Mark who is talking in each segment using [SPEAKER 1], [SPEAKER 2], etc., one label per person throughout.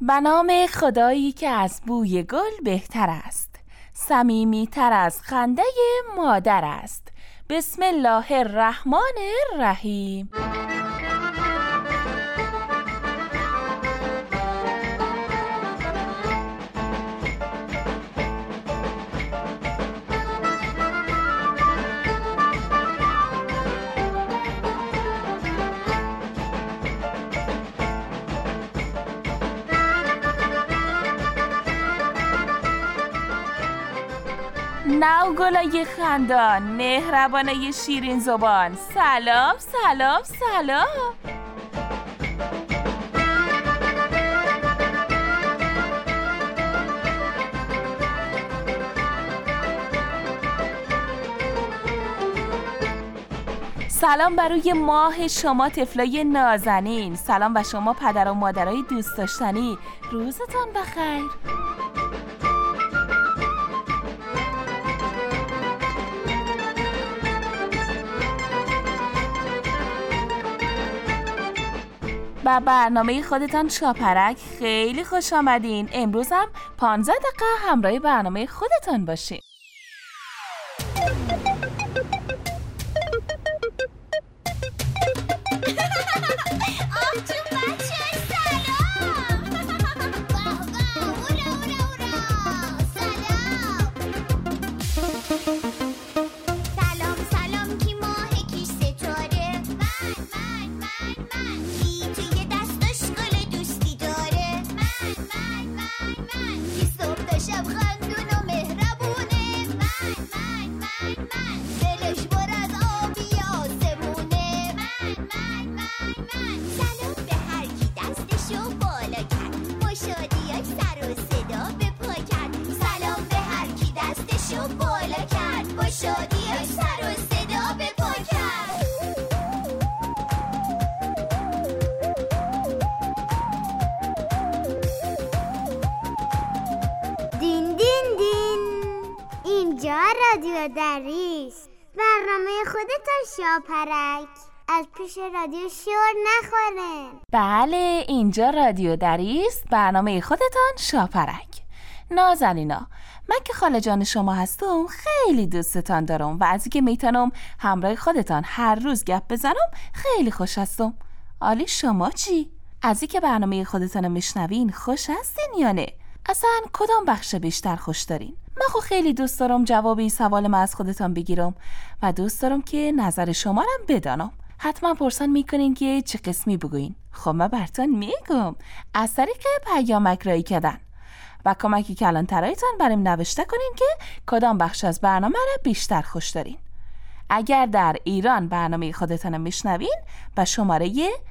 [SPEAKER 1] به نام خدایی که از بوی گل بهتر است، صمیمی تر از خنده مادر است. بسم الله الرحمن الرحیم. نو گلای خندان، مهربانه شیرین زبان، سلام سلام سلام. سلام بروی ماه شما طفلای نازنین، سلام به شما پدر و مادرای دوست داشتنی، روزتان بخیر. با برنامه خودتان شاپرک خیلی خوش آمدین. امروز هم 15 دقیقه همراه برنامه خودتان باشین.
[SPEAKER 2] اینجا رادیو دریست، برنامه خودتان شاپرک، از پیش رادیو شور نخوره.
[SPEAKER 1] بله اینجا رادیو دریست، برنامه خودتان شاپرک. نازنینا، من که خاله جان شما هستم خیلی دوستتان دارم و از اینکه میتونم همراه خودتان هر روز گپ بزنم خیلی خوش هستم. عالی، شما چی؟ از اینکه برنامه خودتان میشنوین خوش هستین یا نه؟ اصلا کدام بخش بیشتر خوش دارین؟ من خب خیلی دوست دارم جواب این سوال من از خودتان بگیرم و دوست دارم که نظر شما رو بدانم. حتما پرسان میکنین که چه قسمی بگوین. خب من براتون میگم، از طریق پیامک رای کردن و کمکی کلان ترایتان برام نوشته کنین که کدام بخش از برنامه رو بیشتر خوش دارین. اگر در ایران برنامه خودتان میشنوین به شماره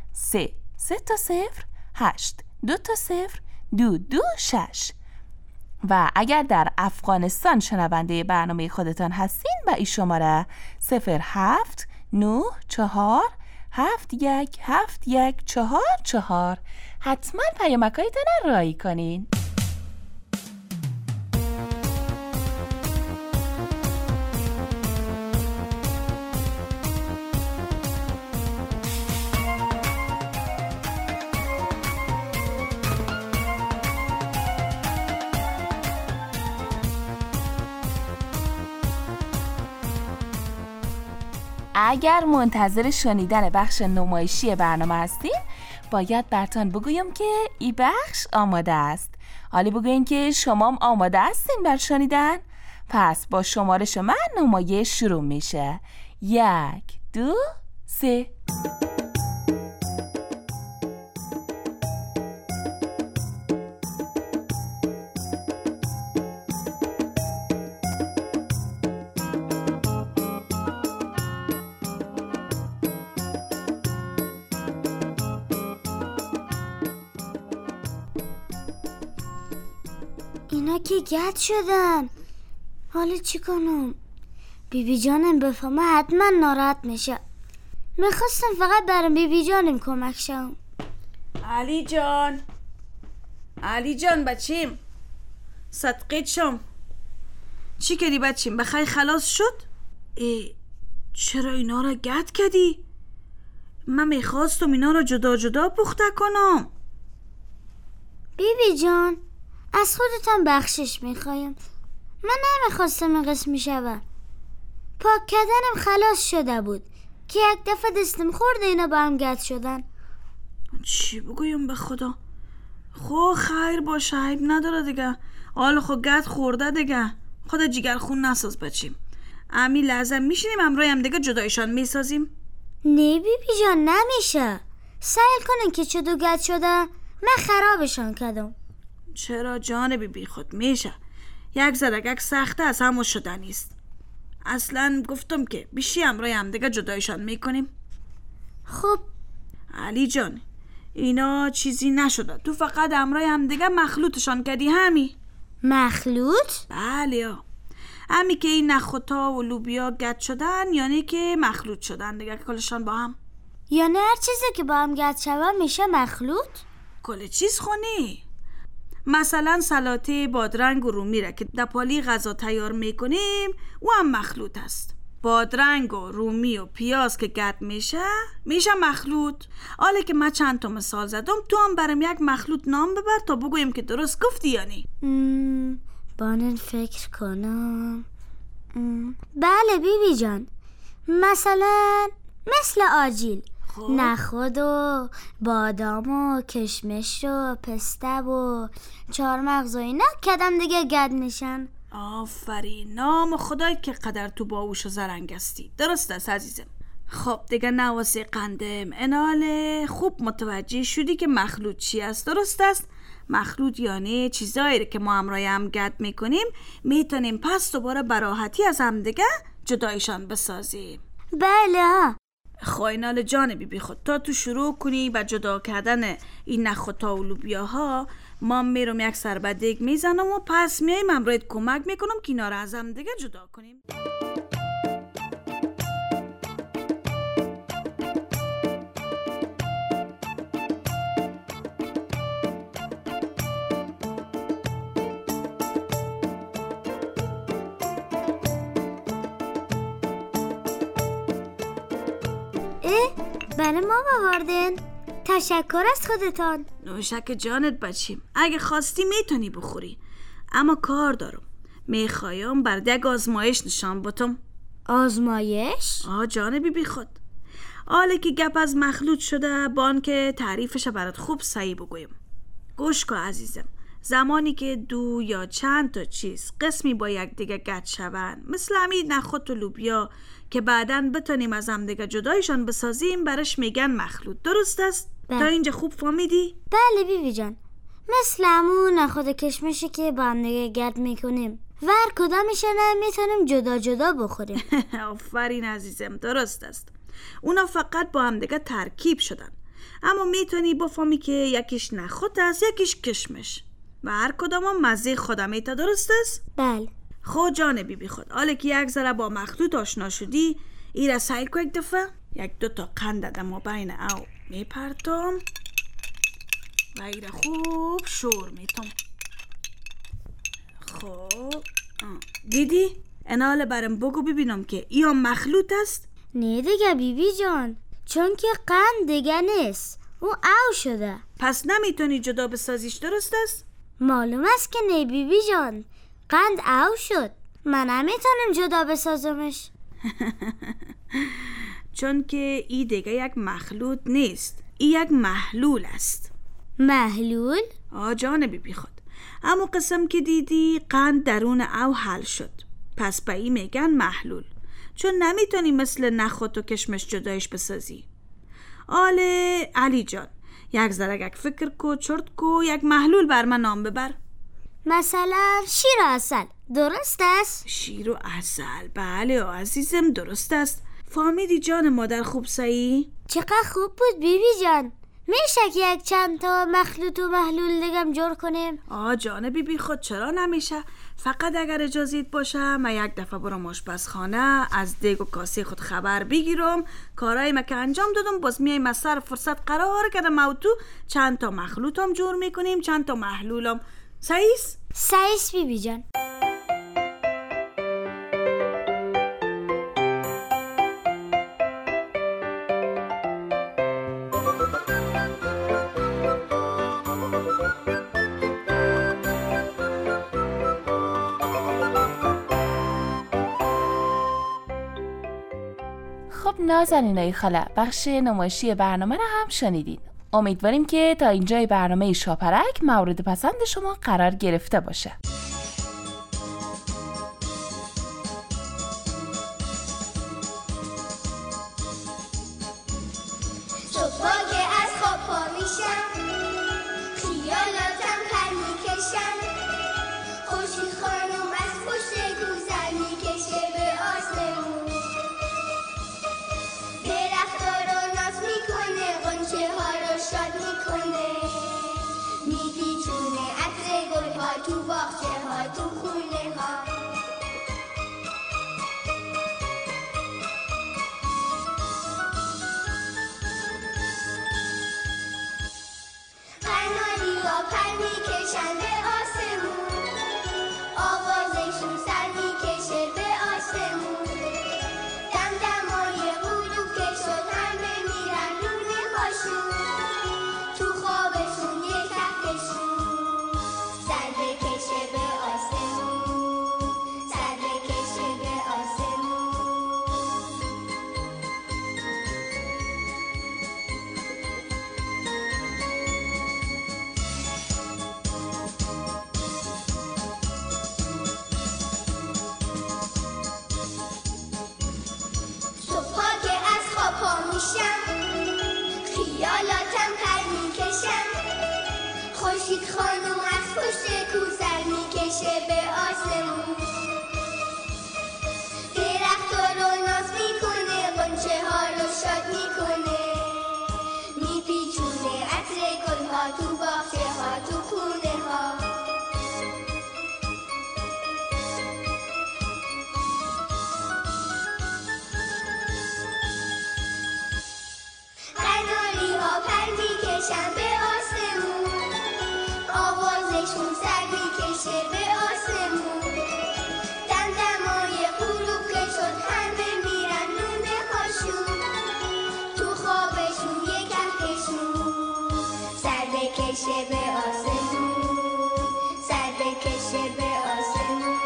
[SPEAKER 1] 3-8-2-0-226 و اگر در افغانستان شنونده برنامه خودتان هستین به این شماره 07947171714. حتما پیامکایتان رای کنین. اگر منتظر شنیدن بخش نمایشی برنامه هستین باید براتون بگویم که این بخش آماده است. حالی بگوین که شما هم آماده هستین بر شنیدن؟ پس با شمارش من نمایش شروع میشه. 1 2 3.
[SPEAKER 2] اینا که گد شدن، حالا چی کنم؟ بیبی جانم بفهمه حتما ناراحت میشه. میخواستم فقط برام بیبی جانم کمک شم.
[SPEAKER 3] علی جان بچیم، صدقیت شم. چی کردی بچیم؟ بخیر خلاص شد؟ چرا اینا را گد کردی؟ من میخواستم اینا را جدا جدا پخته کنم.
[SPEAKER 2] بیبی جان از خودتان بخشش میخوایم. من نمیخواستم این قسم شوم. پاک کردنم خلاص شده بود که یک دفعه دستم خورد اینا با هم گد شدن.
[SPEAKER 3] چی بگویم به خدا؟ خو خیر باشه، عیب نداره دیگه. حالا خو گد خورده دیگه. خدا جگر خون نساز بچیم. امی لازم میشینیم امروی هم دیگه جدایشان میسازیم؟
[SPEAKER 2] نه بیبی جان نمیشه. سیل کنن که چه دو گد شده من خرابشان کردم.
[SPEAKER 3] چرا جان بی خود میشه. یک زدگک سخته از همو شده نیست. اصلا گفتم که بیشی امروی هم دیگه جدایشان میکنیم.
[SPEAKER 2] خب
[SPEAKER 3] علی جان اینا چیزی نشده. تو فقط امروی هم دیگه مخلوطشان کردی همی.
[SPEAKER 2] مخلوط؟
[SPEAKER 3] بله همی که این نخوتا و لوبیا گد شدن یعنی که مخلوط شدن دیگه کلشان با هم.
[SPEAKER 2] یعنی هر چیزی که با هم گد شده میشه مخلوط؟
[SPEAKER 3] کل چیز خونی. مثلا سلاطه بادرنگ و رومی را که دپالی غذا تیار میکنیم او هم مخلوط است. بادرنگ و رومی و پیاز که گد میشه مخلوط. حالا که من چند تا مثال زدم تو هم برام یک مخلوط نام ببر تا بگویم که درست گفتی یعنی.
[SPEAKER 2] بانن فکر کنم. بله بیبی جان مثلا مثل آجیل، نخود و بادام و کشمش و پسته و چهارمغز و اینا کدم دیگه گد میشن.
[SPEAKER 3] آفرین، نام خدای که قدر تو باوش و زرنگ هستی. درست است عزیزم. خب دیگه نواسه قندم اناله خوب متوجه شدی که مخلوط چی است. درست است؟ مخلوط یعنی چیزایی که ما امرای هم گد میکنیم میتونیم پس دوباره براحتی از هم دیگه جدایشان بسازیم.
[SPEAKER 2] بله.
[SPEAKER 3] خواینال جان بی خود تا تو شروع کنی به جدا کردن این نخوتا و لوبیاها ما میرم یک سربدیگ میزنم و پس میایم امرایت کمک میکنم که اینا رو از هم دیگه جدا کنیم.
[SPEAKER 2] بله ما آوردین. تشکر از خودتان.
[SPEAKER 3] نوشک جانت بچیم. اگه خواستی میتونی بخوری اما کار دارم. میخوایم بر یک آزمایش نشان بتم.
[SPEAKER 2] آزمایش؟
[SPEAKER 3] جان بی خود. حالا که گپ از مخلوط شده بان که تعریفش برات خوب صحیح بگویم. گوش کن عزیزم. زمانی که دو یا چند تا چیز قسمی با یک دیگه گد شون مثل همین نخود و لوبیا که بعداً بتونیم از هم دیگه جدایشان بسازیم برش میگن مخلوط. درست است؟
[SPEAKER 2] بله.
[SPEAKER 3] تا اینجا خوب فهمیدی؟
[SPEAKER 2] بله بیبی جان. مثل همون نخود کشمشی که با هم دیگه گد میکنیم و هر کدامشون میتونیم جدا جدا بخوریم.
[SPEAKER 3] آفرین عزیزم، درست است. اونا فقط با هم دیگه ترکیب شدن اما میتونی بفهمی که یکیش نخود است یکیش کشمش و هر کدام هم مزه خودمیته. درست است؟
[SPEAKER 2] بله.
[SPEAKER 3] خود جان بی خود حالا که یک ذره با مخلوط آشنا شدی ایره سعی کن یک دفعه یک دو تا قند دم و بین او میپرتم و ایره خوب شور میتم. خب دیدی؟ انال برم بگو ببینم که یا مخلوط است؟
[SPEAKER 2] نه دیگه بیبی جان چون که قند دیگه نیست او او شده.
[SPEAKER 3] پس نمیتونی جدا بسازیش. درست است؟
[SPEAKER 2] معلوم است که نه بیبی جان قند او شد من نمیتونم جدا بسازمش.
[SPEAKER 3] چون که ای دیگه یک مخلوط نیست، ای یک محلول است.
[SPEAKER 2] محلول؟
[SPEAKER 3] جان بی خود اما قسم که دیدی قند درون او حل شد پس به ای میگن محلول چون نمیتونی مثل نخود و کشمش جدایش بسازی. آله علی جان یک ذره فکر کو چرت کو یک محلول بر من نام ببر.
[SPEAKER 2] مثلا شیر و عسل. درست است؟
[SPEAKER 3] شیر و عسل. بله عزیزم درست است. فهمیدی جان مادر خوب صحیح؟
[SPEAKER 2] چقدر خوب بود بیبی جان. میشه که یک چند تا مخلوط و محلول دیگم جور کنیم؟
[SPEAKER 3] جان بی خود چرا نمیشه. فقط اگر اجازیت باشه من یک دفعه برم آشپزخانه از دیگ و کاسه خود خبر بگیرم کارایی ما که انجام دادم باز میایم از سر فرصت قرار کردم او تو چند تا مخلوطم جور میکنیم چند تا محلولم. صحیح؟
[SPEAKER 2] صحیح بیبی جان.
[SPEAKER 1] خب نازنینای خاله، بخش نمایشی برنامه رو هم شنیدین. امیدواریم که تا اینجای برنامه شاپرک مورد پسند شما قرار گرفته باشه.
[SPEAKER 4] تو باغچه ها تو خونه ها قناری ها پر میکشن به آسمون آوازشون سر میکشه به آسمون دمدمای غروب که شد همه میرن لونه هاشون تو خوابشون یه کهکشون سر بکشه به آسمون سر بکشه به آسمون صبحا که از خواب پا میشم خیالاتم پر میکشم خورشید خانم از پشت کوسر میکشه به آسمون درختا رو ناز میکنه غنچه ها رو شاد میکنه میپیچونه عطر گلها تو باغچه ها تو خونه ها قناری ها پر میکشن به آسمون آوازشون سر میکشه به آسمون دمدمای غروب که شد همه میرن لونه هاشون تو خوابشون یه کهکشون سر بکشه به آسمون سر بکشه به آسمون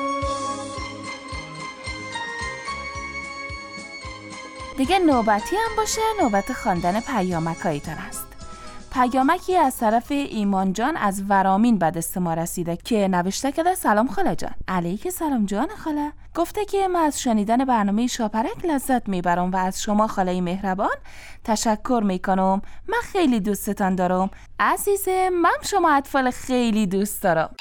[SPEAKER 1] دیگه نوبتی هم باشه نوبت خواندن پیامک‌هایتون است. پیامکی از طرف ایمان جان از ورامین به دست ما رسیده که نوشته که سلام خاله جان. علیک سلام جان خاله. گفته که من از شنیدن برنامه شاپرک لذت میبرم و از شما خاله مهربان تشکر میکنم. من خیلی دوستتان دارم عزیزه. من شما اطفال خیلی دوست دارم.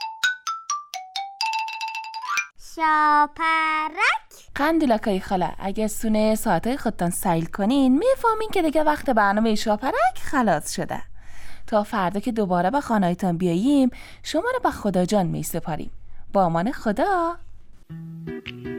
[SPEAKER 2] شاپرک
[SPEAKER 1] قندیلکای خاله، اگه سونه ساعتای خودتان سیل کنین میفهمین که دیگه وقت برنامه شاپرک خلاص شده. تا فردا که دوباره به خانه‌تان بیاییم شما رو به خدا جان می سپاریم. با امان خدا.